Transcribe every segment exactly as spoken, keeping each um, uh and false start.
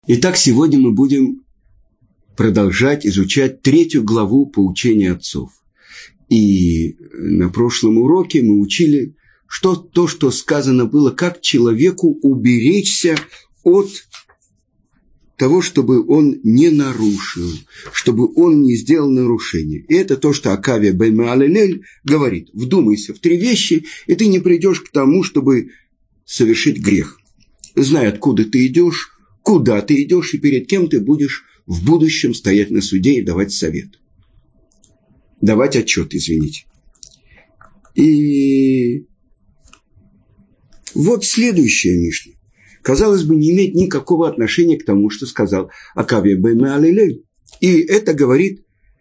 Итак, сегодня мы будем продолжать изучать третью главу поучения отцов. И на прошлом уроке мы учили, что то, что сказано было, как человеку уберечься от того, чтобы он не нарушил, чтобы он не сделал нарушение. И это то, что Акавия бен Меалелель говорит. Вдумайся в три вещи, и ты не придешь к тому, чтобы совершить грех. Знай, откуда ты идешь, куда ты идешь и перед кем ты будешь в будущем стоять на суде и давать совет. Давать отчет, извините. И вот следующая Мишна. Казалось бы, не имеет никакого отношения к тому, что сказал Акавия бен Меалелель. И это говорит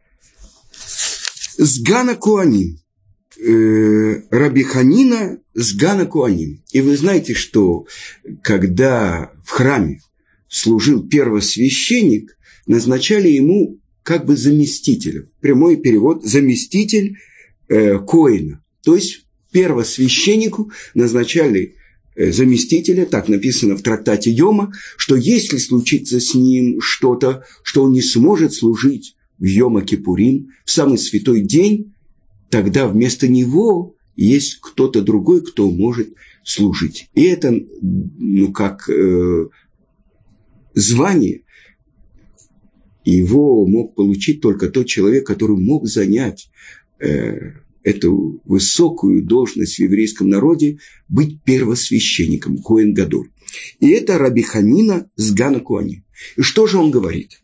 Сгана Коаним. Раби Ханина Сгана Коаним. И вы знаете, что когда в храме служил первосвященник, назначали ему как бы заместителя. Прямой перевод – заместитель э, коэна. То есть первосвященнику назначали э, заместителя, так написано в трактате Йома, что если случится с ним что-то, что он не сможет служить в Йома-Кипурим, в самый святой день, тогда вместо него есть кто-то другой, кто может служить. И это, ну, как э, звание, его мог получить только тот человек, который мог занять э, эту высокую должность в еврейском народе, быть первосвященником, коэн гадоль. И это Раби Ханина Сгана Коаним. И что же он говорит?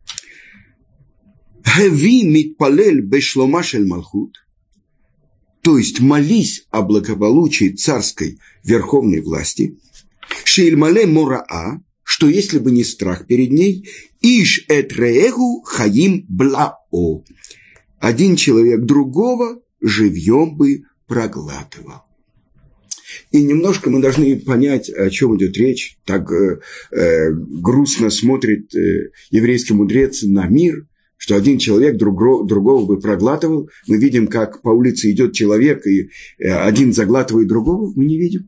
Хави митпалель бешлома шель малхут. То есть молись о благополучии царской верховной власти. Шеильмале мораа, что если бы не страх перед ней, иш эт реэгу хаим блао, один человек другого живьем бы проглатывал. И немножко мы должны понять, о чем идет речь. Так э, э, грустно смотрит э, еврейский мудрец на мир, что один человек друго, другого бы проглатывал. Мы видим, как по улице идет человек, и один заглатывает другого. Мы не видим.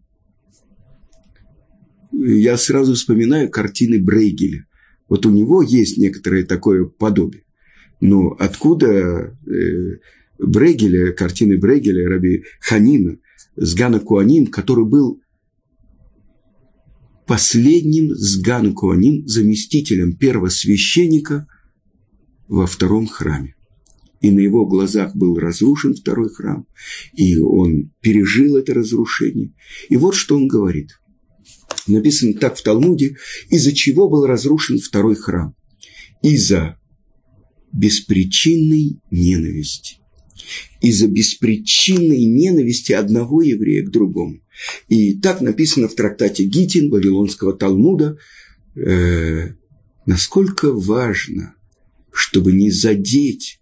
Я сразу вспоминаю картины Брейгеля. Вот у него есть некоторое такое подобие. Но откуда э, Брейгеля, картины Брейгеля, Раби Ханина, Сгана Коаним, который был последним Сгана Коаним, заместителем первосвященника во втором храме. И на его глазах был разрушен второй храм. И он пережил это разрушение. И вот что он говорит. Написано так в Талмуде, из-за чего был разрушен второй храм. Из-за беспричинной ненависти. Из-за беспричинной ненависти одного еврея к другому. И так написано в трактате Гитин Вавилонского Талмуда, э, насколько важно, чтобы не задеть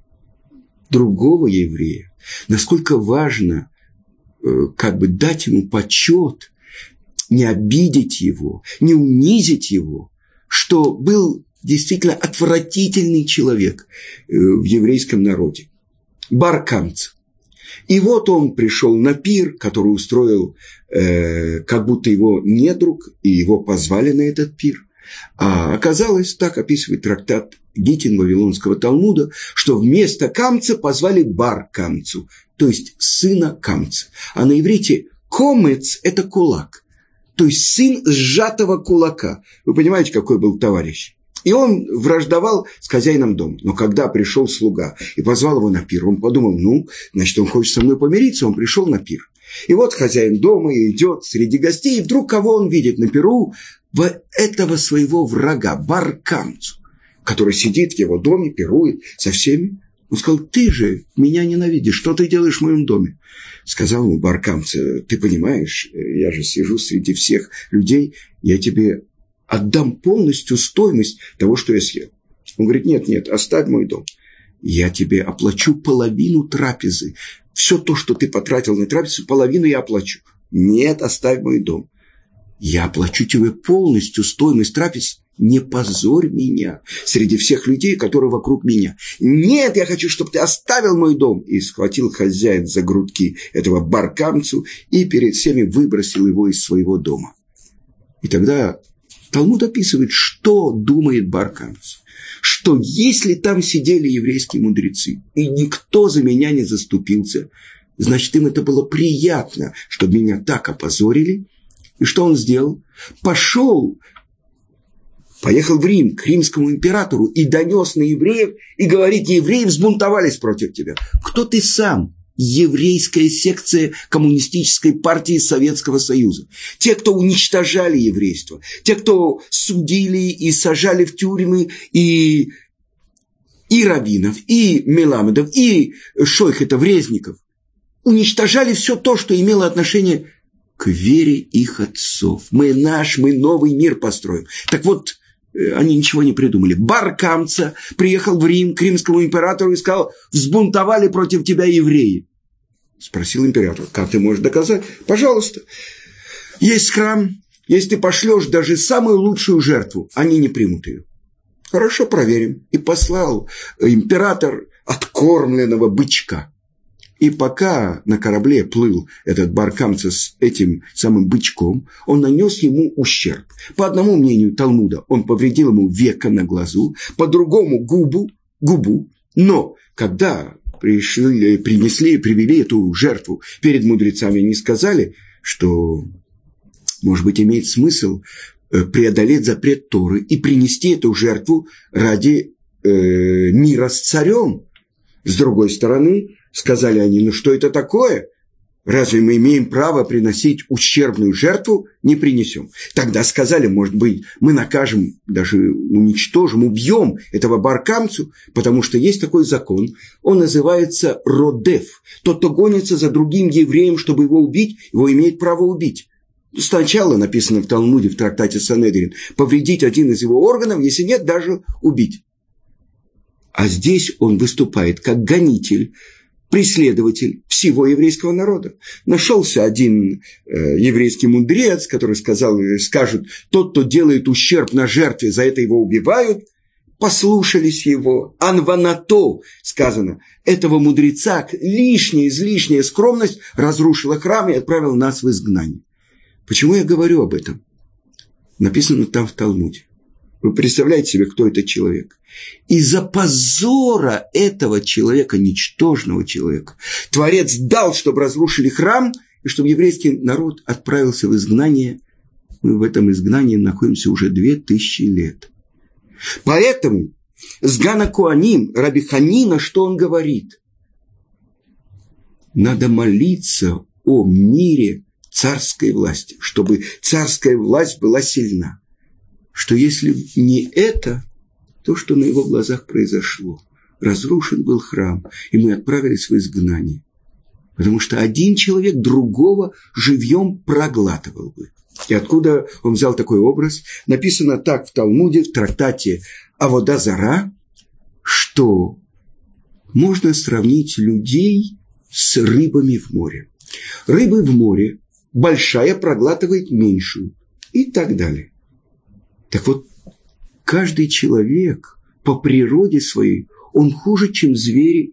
другого еврея, насколько важно э, как бы дать ему почет, не обидеть его, не унизить его, что был действительно отвратительный человек э, в еврейском народе. Бар Камца. И вот он пришел на пир, который устроил э, как будто его недруг, и его позвали на этот пир. А оказалось, так описывает трактат Гитин Вавилонского Талмуда, что вместо Камца позвали Бар Камцу, то есть сына Камца. А на иврите комец – это кулак, то есть сын сжатого кулака. Вы понимаете, какой был товарищ? И он враждовал с хозяином дома. Но когда пришел слуга и позвал его на пир, он подумал, ну, значит, он хочет со мной помириться, он пришел на пир. И вот хозяин дома идет среди гостей, и вдруг кого он видит на пиру? Этого своего врага, Бар Камцу, который сидит в его доме, пирует со всеми. Он сказал, ты же меня ненавидишь, что ты делаешь в моем доме? Сказал ему Бар Камца, ты понимаешь, я же сижу среди всех людей, я тебе отдам полностью стоимость того, что я съел. Он говорит, нет, нет, оставь мой дом. Я тебе оплачу половину трапезы. Все то, что ты потратил на трапезу, половину я оплачу. Нет, оставь мой дом. Я оплачу тебе полностью стоимость трапез. Не позорь меня среди всех людей, которые вокруг меня. Нет, я хочу, чтобы ты оставил мой дом. И схватил хозяин за грудки этого Бар Камцу и перед всеми выбросил его из своего дома. И тогда Талмуд описывает, что думает бар-камец. Что если там сидели еврейские мудрецы, и никто за меня не заступился, значит, им это было приятно, что меня так опозорили. И что он сделал? Пошел, поехал в Рим к римскому императору и донес на евреев, и говорит: евреи взбунтовались против тебя. Кто ты сам? Еврейская секция коммунистической партии Советского Союза. Те, кто уничтожали еврейство, те, кто судили и сажали в тюрьмы и, и раввинов, и меламедов, и шойхетов, резников, уничтожали все то, что имело отношение к вере их отцов. Мы наш, мы новый мир построим. Так вот, они ничего не придумали. Бар-камца приехал в Рим к римскому императору и сказал: взбунтовали против тебя евреи. Спросил император: как ты можешь доказать? Пожалуйста. Есть храм. Если ты пошлешь даже самую лучшую жертву, они не примут ее. Хорошо, проверим. И послал император откормленного бычка. И пока на корабле плыл этот бар-камца с этим самым бычком, он нанес ему ущерб. По одному мнению Талмуда, он повредил ему веко на глазу, по другому губу, губу. Но когда пришли, принесли, привели эту жертву перед мудрецами, они сказали, что, может быть, имеет смысл преодолеть запрет Торы и принести эту жертву ради э, мира с царем. С другой стороны, сказали они: ну что это такое? Разве мы имеем право приносить ущербную жертву? Не принесем. Тогда сказали: может быть, мы накажем, даже уничтожим, убьем этого бар-камцу, потому что есть такой закон. Он называется родеф. Тот, кто гонится за другим евреем, чтобы его убить, его имеет право убить. Сначала написано в Талмуде, в трактате Санедрин, повредить один из его органов, если нет, даже убить. А здесь он выступает как гонитель, преследователь всего еврейского народа. Нашелся один э, еврейский мудрец, который сказал, скажет: тот, кто делает ущерб на жертве, за это его убивают. Послушались его. Анванато, сказано, этого мудреца, лишняя, излишняя скромность разрушила храм и отправила нас в изгнание. Почему я говорю об этом? Написано там в Талмуде. Вы представляете себе, кто этот человек? Из-за позора этого человека, ничтожного человека, Творец дал, чтобы разрушили храм, и чтобы еврейский народ отправился в изгнание. Мы в этом изгнании находимся уже две тысячи лет. Поэтому Сган ха-Коаним, Раби Ханина, что он говорит? Надо молиться о мире царской власти, чтобы царская власть была сильна. Что если не это, то, что на его глазах произошло, разрушен был храм, и мы отправились в изгнание. Потому что один человек другого живьем проглатывал бы. И откуда он взял такой образ? Написано так в Талмуде, в трактате Авода Зара, что можно сравнить людей с рыбами в море. Рыбы в море, большая проглатывает меньшую и так далее. Так вот, каждый человек по природе своей, он хуже, чем звери,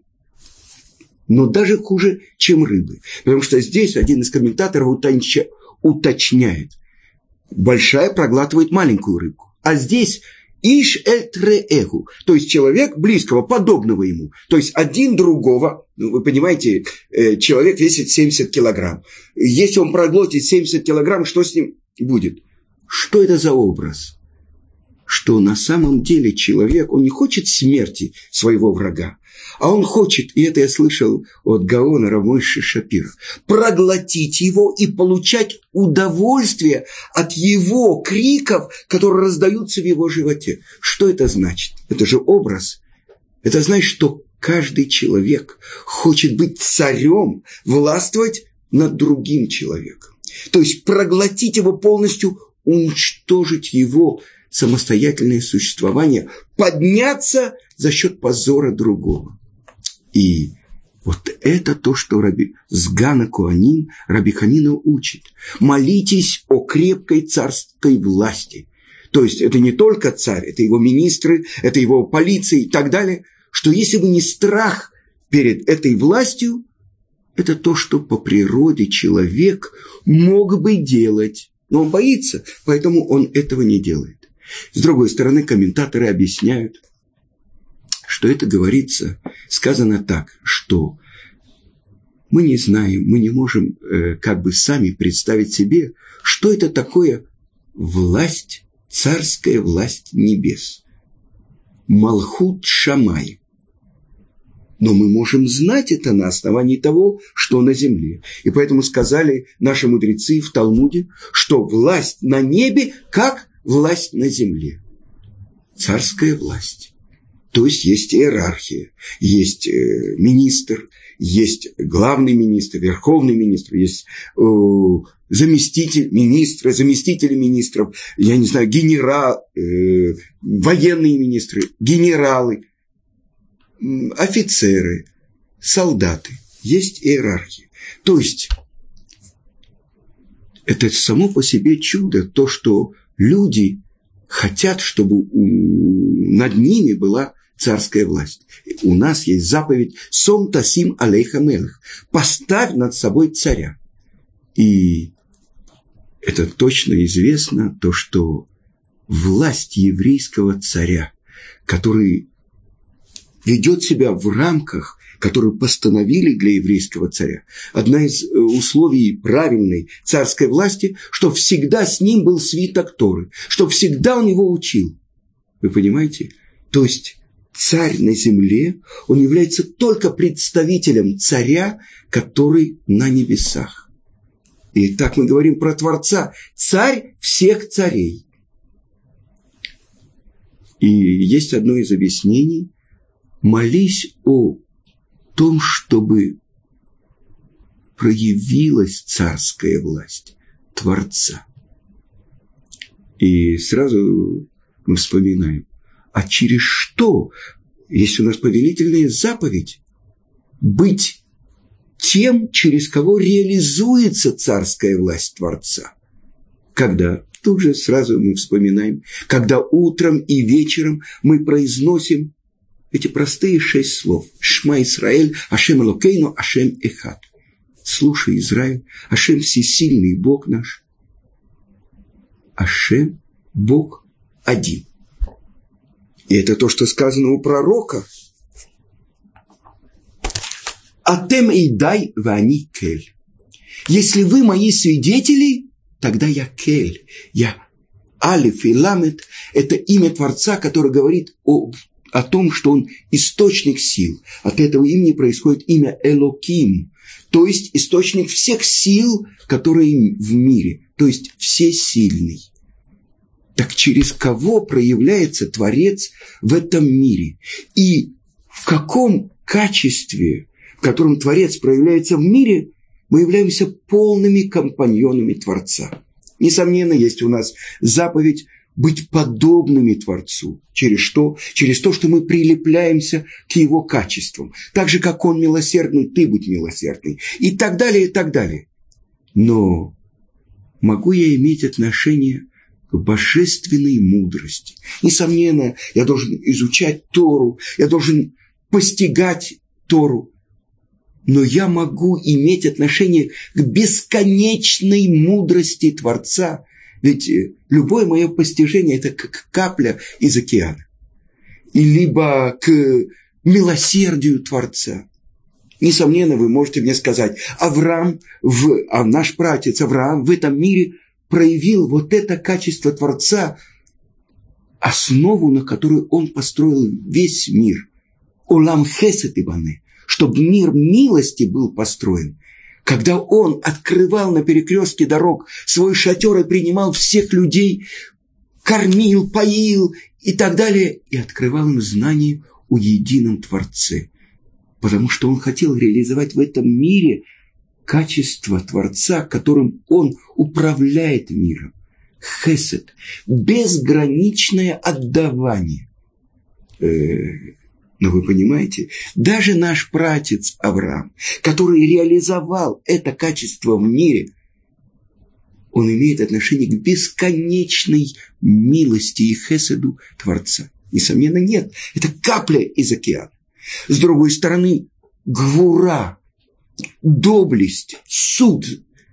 но даже хуже, чем рыбы. Потому что здесь один из комментаторов утонча, уточняет. Большая проглатывает маленькую рыбку. А здесь иш эль треэгу, то есть человек близкого, подобного ему. То есть один другого, ну, вы понимаете, человек весит семьдесят килограмм. Если он проглотит семьдесят килограмм, что с ним будет? Что это за образ? Что на самом деле человек, он не хочет смерти своего врага, а он хочет, и это я слышал от Гаона Рав Мойше Шапира, проглотить его и получать удовольствие от его криков, которые раздаются в его животе. Что это значит? Это же образ. Это значит, что каждый человек хочет быть царем, властвовать над другим человеком. То есть проглотить его полностью, уничтожить его самостоятельное существование, подняться за счет позора другого. И вот это то, что Раби Сган ха-Коаним, Раби Ханина учит. Молитесь о крепкой царской власти. То есть это не только царь, это его министры, это его полиция и так далее. Что если бы не страх перед этой властью, это то, что по природе человек мог бы делать. Но он боится, поэтому он этого не делает. С другой стороны, комментаторы объясняют, что это говорится, сказано так, что мы не знаем, мы не можем э, как бы сами представить себе, что это такое власть, царская власть небес. Малхут Шамай. Но мы можем знать это на основании того, что на земле. И поэтому сказали наши мудрецы в Талмуде, что власть на небе как власть на земле. Царская власть. То есть есть иерархия, есть э, министр, есть главный министр, верховный министр, есть э, заместитель министра, заместители министров, я не знаю, генерал, э, военные министры, генералы, э, офицеры, солдаты. Есть иерархия. То есть это само по себе чудо, то, что люди хотят, чтобы у, над ними была царская власть. У нас есть заповедь «Сом тасим алейха мелех» – «Поставь над собой царя». И это точно известно, то, что власть еврейского царя, который ведет себя в рамках, которые постановили для еврейского царя, одна из условий правильной царской власти, что всегда с ним был свиток Торы, что всегда он его учил. Вы понимаете? То есть царь на земле, он является только представителем царя, который на небесах. И так мы говорим про Творца. Царь всех царей. И есть одно из объяснений. Молись о том, чтобы проявилась царская власть Творца. И сразу мы вспоминаем, а через что, если у нас повелительная заповедь, быть тем, через кого реализуется царская власть Творца? Когда? Тут же сразу мы вспоминаем, когда утром и вечером мы произносим эти простые шесть слов. Шма Исраэль, Ашем Элокейну, Ашем Эхад. Слушай, Израиль, Ашем всесильный Бог наш. Ашем Бог один. И это то, что сказано у пророка. Атем идай вани кель. Если вы мои свидетели, тогда я кель. Я алиф и ламет. Это имя Творца, которое говорит о, о том, что он источник сил. От этого имени происходит имя Элоким. То есть источник всех сил, которые в мире. То есть всесильный. Так через кого проявляется Творец в этом мире? И в каком качестве, в котором Творец проявляется в мире, мы являемся полными компаньонами Творца. Несомненно, есть у нас заповедь быть подобными Творцу. Через что? Через то, что мы прилепляемся к Его качествам. Так же, как Он милосердный, ты будь милосердный. И так далее, и так далее. Но могу я иметь отношение к божественной мудрости? Несомненно, я должен изучать Тору, я должен постигать Тору. Но я могу иметь отношение к бесконечной мудрости Творца. Ведь любое мое постижение – это как капля из океана. И либо к милосердию Творца. Несомненно, вы можете мне сказать, Авраам, в, а наш пратец Авраам в этом мире проявил вот это качество Творца, основу, на которую он построил весь мир. Олам хесед ибане, чтобы мир милости был построен. Когда он открывал на перекрестке дорог свой шатер и принимал всех людей, кормил, поил и так далее, и открывал им знание о едином Творце. Потому что он хотел реализовать в этом мире качество Творца, которым он управляет миром. Хесед – безграничное отдавание. Э-э- Но вы понимаете, даже наш пратец Авраам, который реализовал это качество в мире, он имеет отношение к бесконечной милости и хеседу Творца. Несомненно, нет. Это капля из океана. С другой стороны, гвура, доблесть, суд,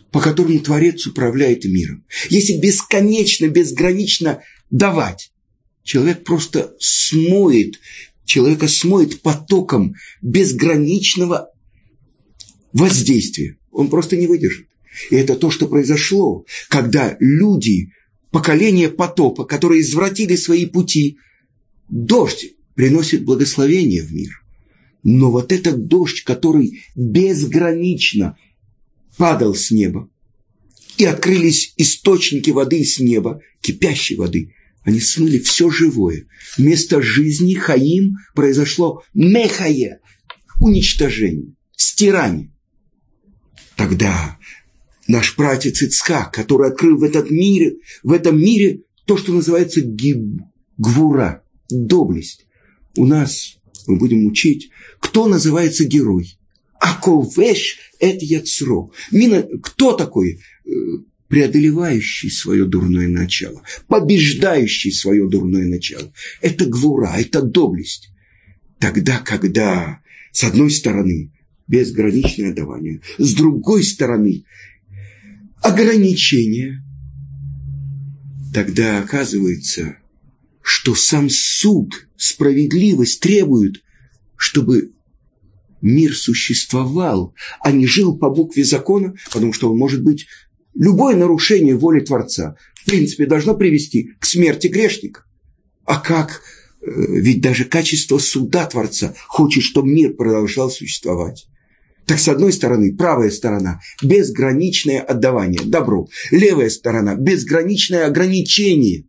по которому Творец управляет миром. Если бесконечно, безгранично давать, человек просто смоет, человека смоет потоком безграничного воздействия. Он просто не выдержит. И это то, что произошло, когда люди, поколение потопа, которые извратили свои пути, дождь приносит благословение в мир. Но вот этот дождь, который безгранично падал с неба, и открылись источники воды с неба, кипящей воды, они смыли все живое. Вместо жизни, хаим, произошло мехае, уничтожение, стирание. Тогда наш пратец Ицхак, который открыл в, этот мире, в этом мире то, что называется гвура, доблесть. У нас мы будем учить, кто называется герой. Аковеш эт яцро. Мина, кто такой? Преодолевающий свое дурное начало, побеждающий свое дурное начало. Это гвура, это доблесть. Тогда, когда с одной стороны безграничное давание, с другой стороны ограничения, тогда оказывается, что сам суд, справедливость требует, чтобы мир существовал, а не жил по букве закона, потому что он может быть, любое нарушение воли Творца, в принципе, должно привести к смерти грешника. А как? Ведь даже качество суда Творца хочет, чтобы мир продолжал существовать. Так, с одной стороны, правая сторона – безграничное отдавание, добро. Левая сторона – безграничное ограничение.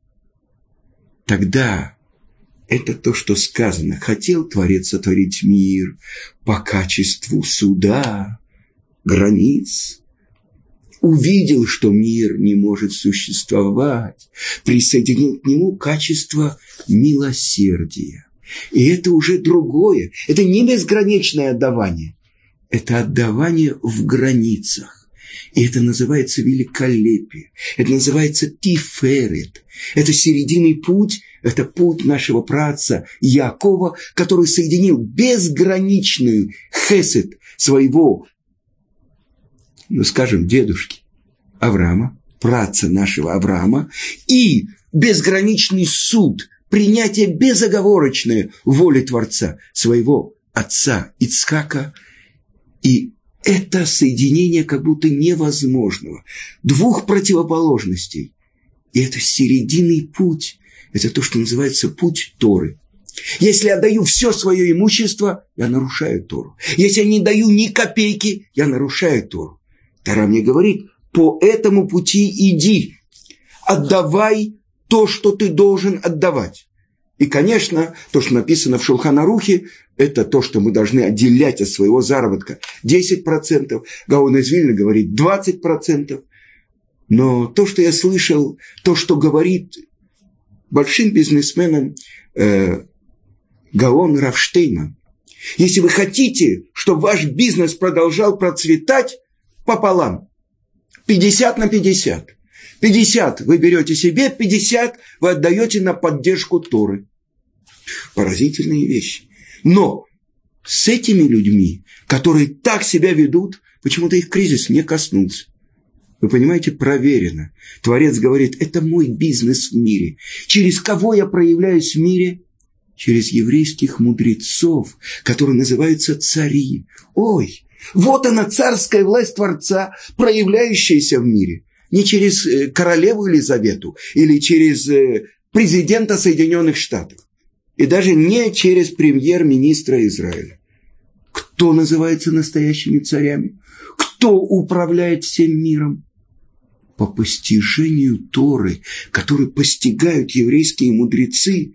Тогда это то, что сказано. Хотел Творец сотворить мир по качеству суда, границ. Увидел, что мир не может существовать. Присоединил к нему качество милосердия. И это уже другое. Это не безграничное отдавание. Это отдавание в границах. И это называется великолепие. Это называется тиферет. Это серединный путь. Это путь нашего праотца Яакова, который соединил безграничную хесед своего, ну, скажем, дедушки Авраама, праотца нашего Авраама, и безграничный суд, принятие безоговорочное воли Творца своего отца Ицхака. И это соединение как будто невозможного. Двух противоположностей. И это серединный путь. Это то, что называется путь Торы. Если я даю все свое имущество, я нарушаю Тору. Если я не даю ни копейки, я нарушаю Тору. Тора мне говорит, по этому пути иди. Отдавай то, что ты должен отдавать. И, конечно, то, что написано в Шулхан Арухе, это то, что мы должны отделять от своего заработка десять процентов. Гаон из Вильна говорит двадцать процентов. Но то, что я слышал, то, что говорит большим бизнесменам э, Гаон Рав Штейнман, если вы хотите, чтобы ваш бизнес продолжал процветать, пополам. пятьдесят на пятьдесят. пятьдесят вы берете себе, пятьдесят вы отдаете на поддержку Торы. Поразительные вещи. Но с этими людьми, которые так себя ведут, почему-то их кризис не коснулся. Вы понимаете, проверено. Творец говорит, это мой бизнес в мире. Через кого я проявляюсь в мире? Через еврейских мудрецов, которые называются цари. Ой, вот она, царская власть Творца, проявляющаяся в мире. Не через королеву Елизавету или через президента Соединенных Штатов. И даже не через премьер-министра Израиля. Кто называется настоящими царями? Кто управляет всем миром? По постижению Торы, который постигают еврейские мудрецы,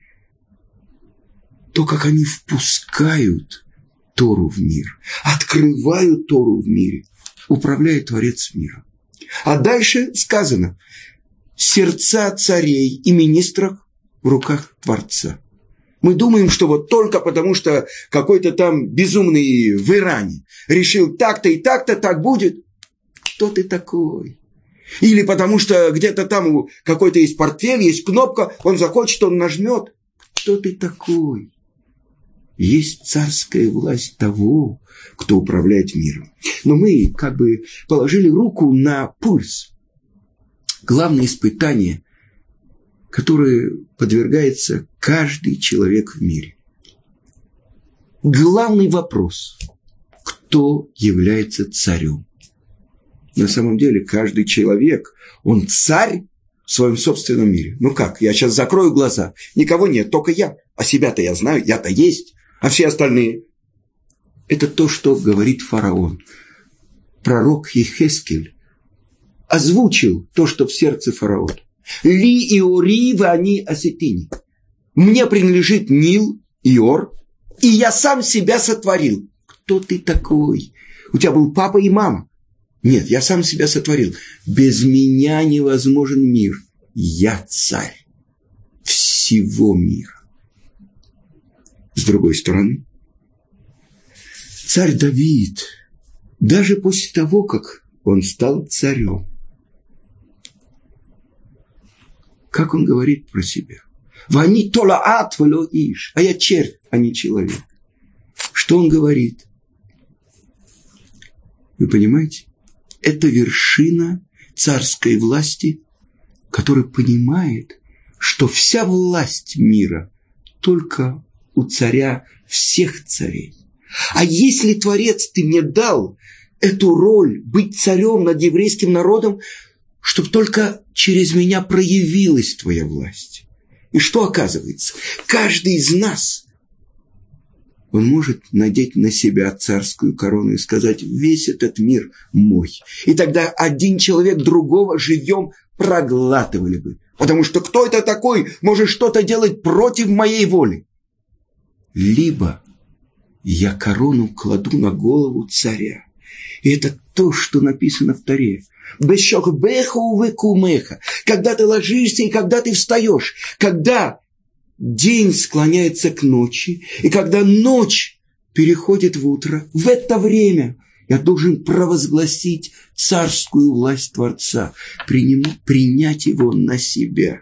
то, как они впускают Тору в мир, открывают Тору в мире, управляет Творец мира. А дальше сказано, сердца царей и министров в руках Творца. Мы думаем, что вот только потому, что какой-то там безумный в Иране решил так-то и так-то, так будет. Кто ты такой? Или потому что где-то там какой-то есть портфель, есть кнопка, он захочет, он нажмет. Кто ты такой? есть царская власть того, кто управляет миром. Но мы как бы положили руку на пульс. Главное испытание, которое подвергается каждый человек в мире. Главный вопрос – кто является царем? На самом деле каждый человек, он царь в своем собственном мире. Ну как, я сейчас закрою глаза, никого нет, только я. А себя-то я знаю, я-то есть, а все остальные. Это то, что говорит фараон. Пророк Ехескель озвучил то, что в сердце фараона. Ли Иори вани осетини. Мне принадлежит Нил, Иор, и я сам себя сотворил. Кто ты такой? У тебя был папа и мама. Нет, я сам себя сотворил. Без меня невозможен мир. Я царь всего мира. С другой стороны, царь Давид, даже после того, как он стал царем, как он говорит про себя? «Вани толаат вело иш», а я червь, а не человек. Что он говорит? Вы понимаете? Это вершина царской власти, который понимает, что вся власть мира только у царя всех царей. А если, Творец, ты мне дал эту роль быть царем над еврейским народом, чтобы только через меня проявилась твоя власть. И что оказывается? Каждый из нас, он может надеть на себя царскую корону и сказать: весь этот мир мой. И тогда один человек другого живьем проглатывали бы. Потому что кто это такой может что-то делать против моей воли? Либо я корону кладу на голову царя. И это то, что написано в Торе. Бешохбеха увекумеха. Когда ты ложишься и когда ты встаешь. Когда день склоняется к ночи, и когда ночь переходит в утро, в это время я должен провозгласить царскую власть Творца, принять, принять его на себя.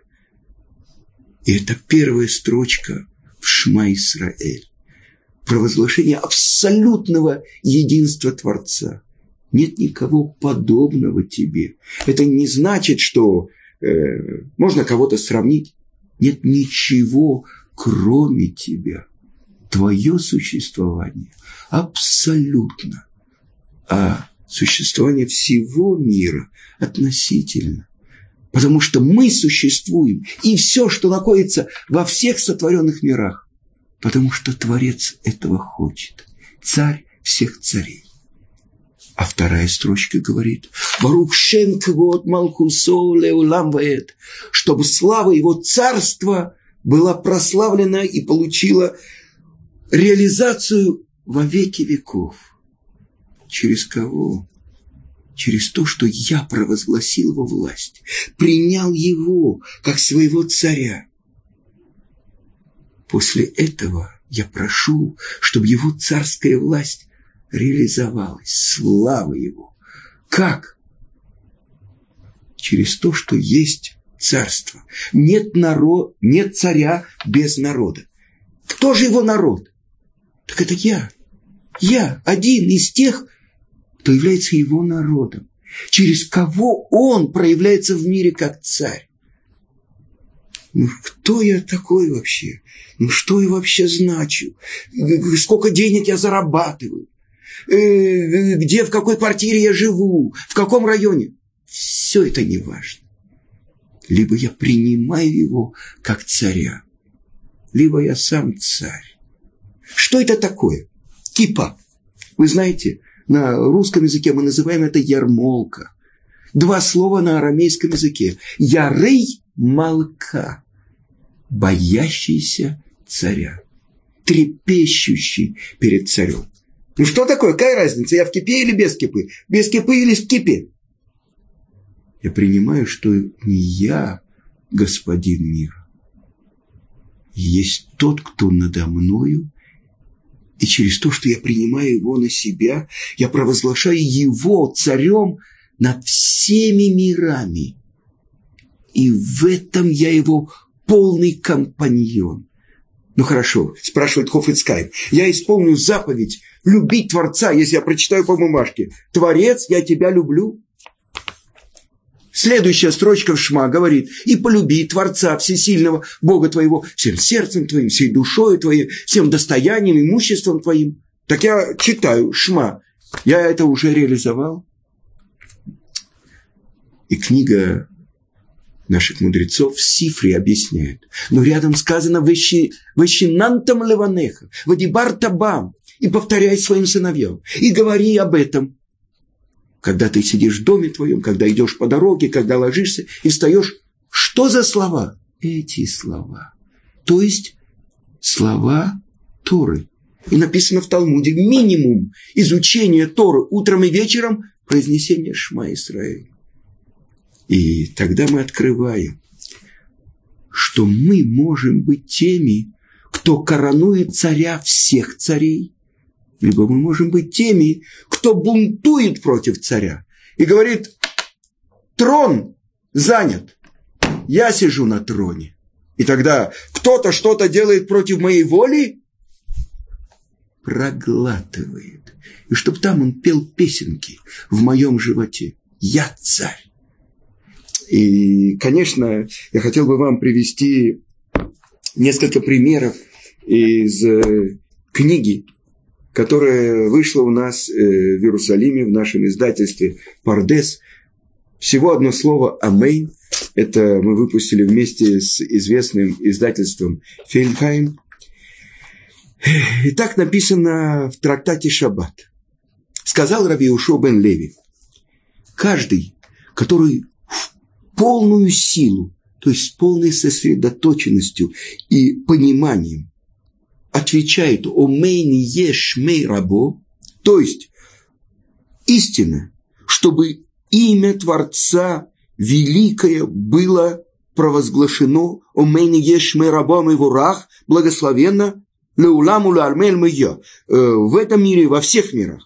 И это первая строчка в Шма Исраэль. Провозглашение абсолютного единства Творца. Нет никого подобного тебе. Это не значит, что э, можно кого-то сравнить. Нет ничего, кроме тебя. Твое существование абсолютно. А существование всего мира относительно. Потому что мы существуем. И все, что находится во всех сотворенных мирах. Потому что Творец этого хочет. Царь всех царей. А вторая строчка говорит: «Барух шем квод малхусо леулам ваэт», чтобы слава его царства была прославлена и получила реализацию во веки веков. Через кого? Через то, что я провозгласил его власть, принял его как своего царя. После этого я прошу, чтобы его царская власть реализовалась, слава его. Как? Через то, что есть царство. Нет, народ, нет царя без народа. Кто же его народ? Так это я. Я один из тех, кто является его народом. Через кого он проявляется в мире как царь. Ну, кто я такой вообще? Ну, что я вообще значу? Сколько денег я зарабатываю? Где, в какой квартире я живу? В каком районе? Все это не важно. Либо я принимаю его как царя, либо я сам царь. Что это такое? Кипа. Вы знаете, на русском языке мы называем это ярмолка. Два слова на арамейском языке. Ярей малка. Боящийся царя. Трепещущий перед царем. Ну что такое? Какая разница? Я в кипе или без кипы? Без кипы или в кипе? Я принимаю, что не я господин мира. Есть тот, кто надо мною. И через то, что я принимаю его на себя, я провозглашаю его царем над всеми мирами. И в этом я его полный компаньон. Ну хорошо, спрашивает Хафец Хаим. Я исполню заповедь любить Творца, если я прочитаю по бумажке. Творец, я тебя люблю. Следующая строчка в Шма говорит: и полюби Творца Всесильного, Бога твоего, всем сердцем твоим, всей душой твоей, всем достоянием, имуществом твоим. Так я читаю Шма. Я это уже реализовал. И книга наших мудрецов в Сифре объясняет. Но рядом сказано: «Вещинантам леванеха, вадибар табам», и повторяй своим сыновьям, и говори об этом. Когда ты сидишь в доме твоем, когда идешь по дороге, когда ложишься и встаешь. Что за слова? Эти слова. То есть слова Торы. И написано в Талмуде: минимум изучения Торы утром и вечером, произнесение Шма Исраэль. И тогда мы открываем, что мы можем быть теми, кто коронует царя всех царей, либо мы можем быть теми, кто бунтует против царя и говорит: трон занят, я сижу на троне. И тогда кто-то что-то делает против моей воли, проглатывает. И чтобы там он пел песенки в моем животе: я царь. И, конечно, я хотел бы вам привести несколько примеров из книги, которая вышла у нас в Иерусалиме, в нашем издательстве «Пардес». Всего одно слово «Амейн». Это мы выпустили вместе с известным издательством «Фельдхайм». И так написано в трактате «Шаббат». Сказал Раби Йеошуа бен Леви: каждый, который в полную силу, то есть с полной сосредоточенностью и пониманием отвечает «Омейни еш мей рабо», то есть истина, чтобы имя Творца великое было провозглашено, «Омейни еш мей рабо мевурах», благословенно, «Леуламу лармель мея», в этом мире, во всех мирах,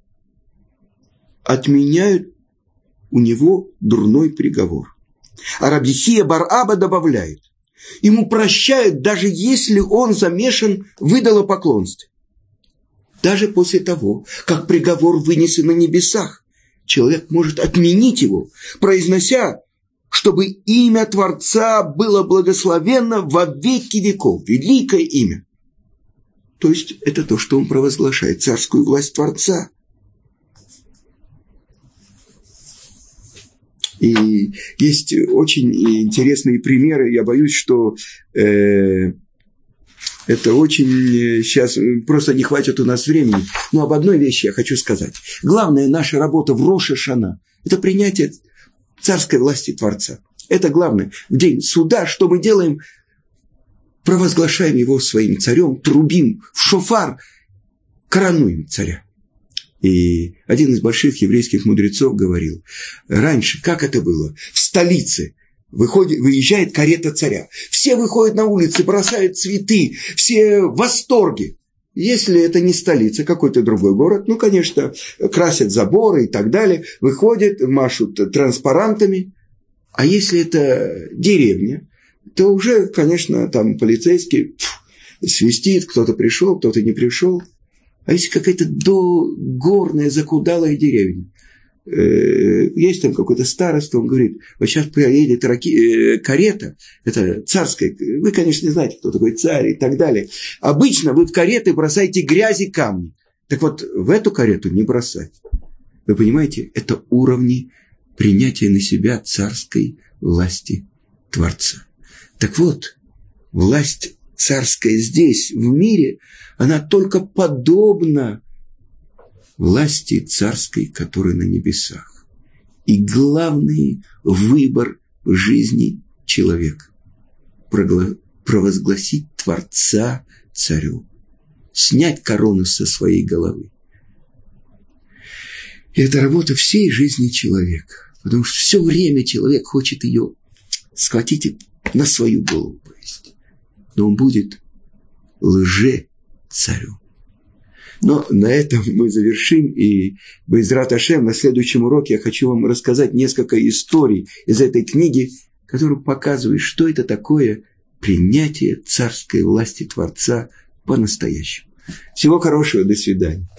отменяют у него дурной приговор. А Раби Хия бар Аба добавляет: ему прощают, даже если он замешан в идолопоклонстве. Даже после того, как приговор вынесен на небесах, человек может отменить его, произнося, чтобы имя Творца было благословенно во веки веков. Великое имя. То есть это то, что он провозглашает, царскую власть Творца. И есть очень интересные примеры. Я боюсь, что э, это очень сейчас просто не хватит у нас времени. Но об одной вещи я хочу сказать. Главная наша работа в Рош ха-Шана – это принятие царской власти Творца. Это главное. В день суда, что мы делаем? Провозглашаем его своим царем, трубим в шофар, коронуем царя. И один из больших еврейских мудрецов говорил: раньше, как это было? В столице выходит, выезжает карета царя. Все выходят на улицы, бросают цветы, все в восторге. Если это не столица, какой-то другой город, ну, конечно, красят заборы и так далее, выходят, машут транспарантами. А если это деревня, то уже, конечно, там полицейский пф, свистит, кто-то пришел, кто-то не пришел. А если какая-то догорная, закудалая деревня, э, есть там какой-то староста, он говорит: вот сейчас приедет раки, э, карета, это царская, вы, конечно, не знаете, кто такой царь и так далее. Обычно вы в кареты бросаете грязь и камни. Так вот, в эту карету не бросать. Вы понимаете, это уровни принятия на себя царской власти Творца. Так вот, власть царская здесь, в мире, она только подобна власти царской, которая на небесах. И главный выбор в жизни человека – провозгласить Творца царю, снять корону со своей головы. И это работа всей жизни человека, потому что все время человек хочет ее схватить на свою голову повесить. Но он будет лже-царем. Но на этом мы завершим, и Бе'эзрат Ашем на следующем уроке я хочу вам рассказать несколько историй из этой книги, которые показывают, что это такое принятия царской власти Творца по-настоящему. Всего хорошего, до свидания.